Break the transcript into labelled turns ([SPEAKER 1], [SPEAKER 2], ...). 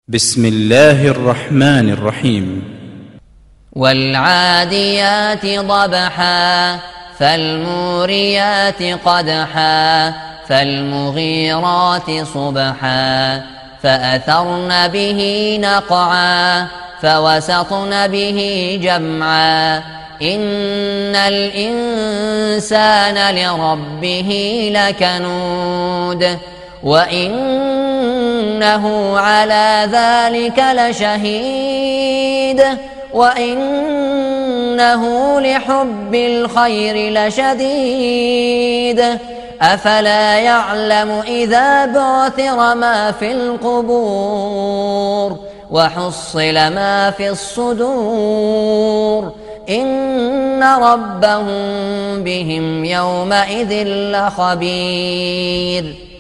[SPEAKER 1] بسم الله الرحمن الرحيم.
[SPEAKER 2] والعاديات ضبحا فالموريات قدحا فالمغيرات صبحا فأثرن به نقعا فوسطن به جمعا إن الإنسان لربه لكنود وإنه على ذلك لشهيد وإنه لحب الخير لشديد أفلا يعلم إذا بعثر ما في القبور وحصل ما في الصدور إن ربهم بهم يومئذ لخبير.